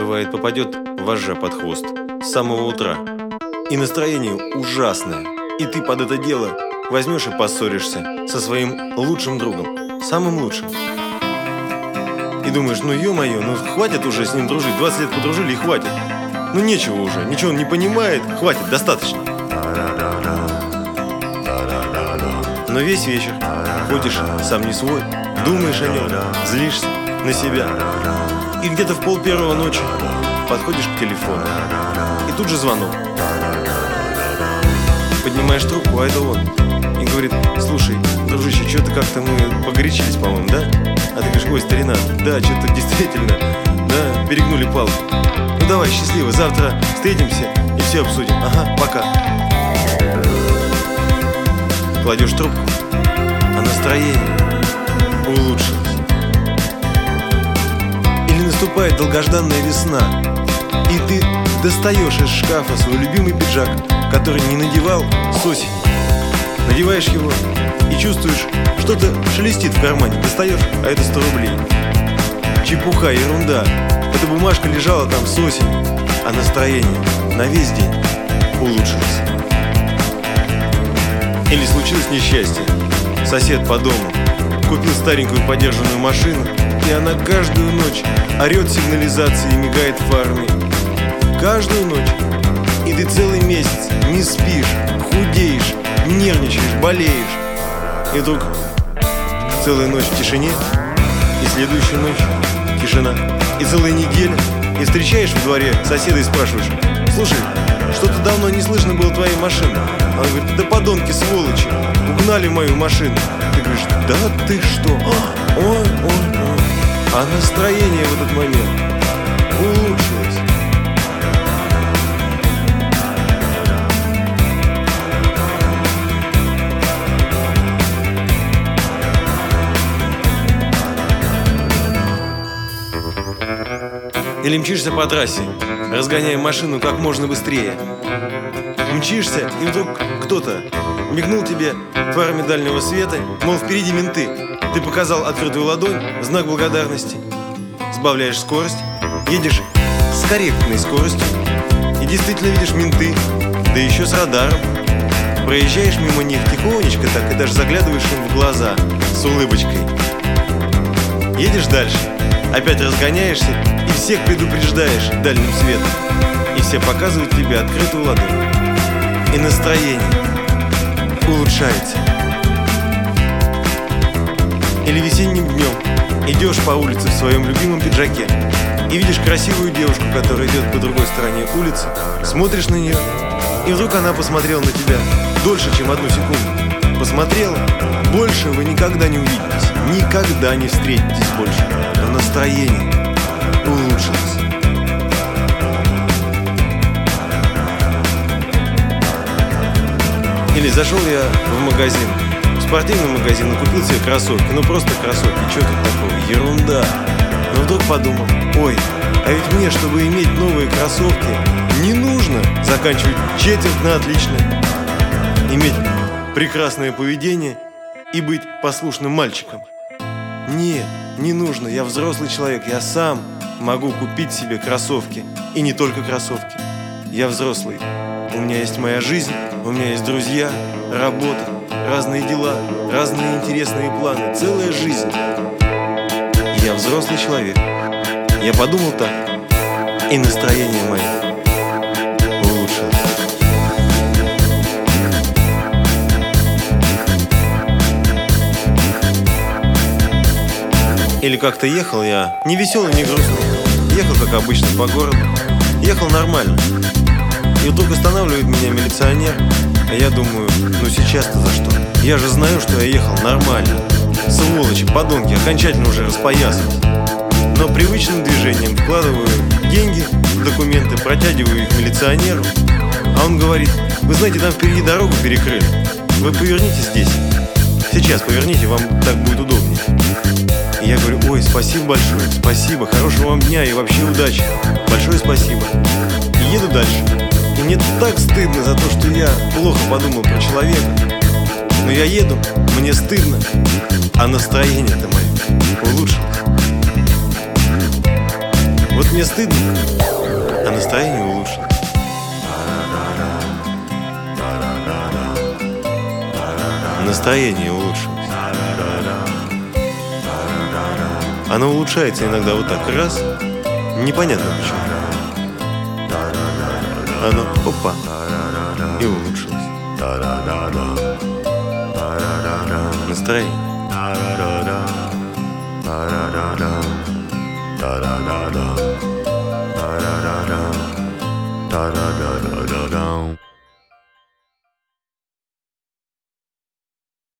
Бывает, попадет вожжа под хвост с самого утра. И настроение ужасное. И ты под это дело возьмешь и поссоришься со своим лучшим другом. Самым лучшим. И думаешь, ну ё-моё, ну хватит уже с ним дружить. 20 лет подружили и хватит. Ну нечего уже, ничего он не понимает. Хватит, достаточно. Но весь вечер ходишь сам не свой, думаешь о нем, злишься на себя. И где-то в 1:30 ночи подходишь к телефону. И тут же звонок. Поднимаешь трубку, а это он. И говорит: слушай, дружище, что-то как-то мы погорячились, по-моему, да? А ты говоришь: ой, старина, да, что-то действительно, да, перегнули палку. Ну давай, счастливо, завтра встретимся и все обсудим. Ага, пока. Кладешь трубку, а настроение улучшилось. Или наступает долгожданная весна, и ты достаешь из шкафа свой любимый пиджак, который не надевал с осени. Надеваешь его и чувствуешь, что-то шелестит в кармане. Достаешь, а это 100 рублей. Чепуха, ерунда. Эта бумажка лежала там с осени, а настроение на весь день улучшилось. Или случилось несчастье. Сосед по дому купил старенькую подержанную машину, и она каждую ночь орет сигнализацией и мигает фарами. Каждую ночь. И ты целый месяц не спишь, худеешь, нервничаешь, болеешь. И вдруг целая ночь в тишине, и следующая ночь тишина. И целая неделя. И встречаешь в дворе соседа и спрашиваешь: слушай, что-то давно не слышно было твоей машины. Она говорит: да подонки, сволочи, угнали мою машину. Ты говоришь: да ты что? Ой. А настроение в этот момент улучшилось. Или мчишься по трассе, разгоняя машину как можно быстрее. Мчишься, и вдруг кто-то мигнул тебе фарами дальнего света, мол, впереди менты. Ты показал открытую ладонь в знак благодарности. Сбавляешь скорость, едешь с корректной скоростью и действительно видишь менты, да еще с радаром. Проезжаешь мимо них тихонечко так и даже заглядываешь им в глаза с улыбочкой. Едешь дальше, опять разгоняешься и всех предупреждаешь дальним светом. И все показывают тебе открытую ладонь. И настроение улучшается. Или весенним днем идешь по улице в своем любимом пиджаке и видишь красивую девушку, которая идет по другой стороне улицы, смотришь на нее, и вдруг она посмотрела на тебя дольше, чем 1 секунду. Посмотрела, больше вы никогда не увидитесь, никогда не встретитесь больше. Но настроение улучшилось. Или зашел я в магазин, в спортивный магазин, и купил себе кроссовки. Ну просто кроссовки, что тут такого? Ерунда. Но вдруг подумал: ой, а ведь мне, чтобы иметь новые кроссовки, не нужно заканчивать четверть на отлично, иметь прекрасное поведение и быть послушным мальчиком. Нет, не нужно, я взрослый человек, я сам могу купить себе кроссовки. И не только кроссовки. Я взрослый. У меня есть моя жизнь, у меня есть друзья, работа, разные дела, разные интересные планы, целая жизнь. Я взрослый человек. Я подумал так, и настроение мое улучшилось. Или как-то ехал я, не веселый, не грустный. Ехал, как обычно, по городу. Ехал нормально. И вдруг останавливает меня милиционер. А я думаю: ну сейчас-то за что? Я же знаю, что я ехал нормально. Сволочи, подонки, окончательно уже распоясались. Но привычным движением вкладываю деньги в документы, протягиваю их милиционеру. А он говорит: вы знаете, там впереди дорогу перекрыли. Вы поверните здесь. Сейчас поверните, вам так будет удобнее. И я говорю: ой, спасибо большое, спасибо, хорошего вам дня и вообще удачи. Большое спасибо. И еду дальше. И мне так стыдно за то, что я плохо подумал про человека. Но я еду, мне стыдно, а настроение-то мое улучшилось. Вот мне стыдно, а настроение улучшилось. Настроение улучшилось. Оно улучшается иногда вот так, раз, непонятно почему. Оно, опа, и улучшилось. Настроение.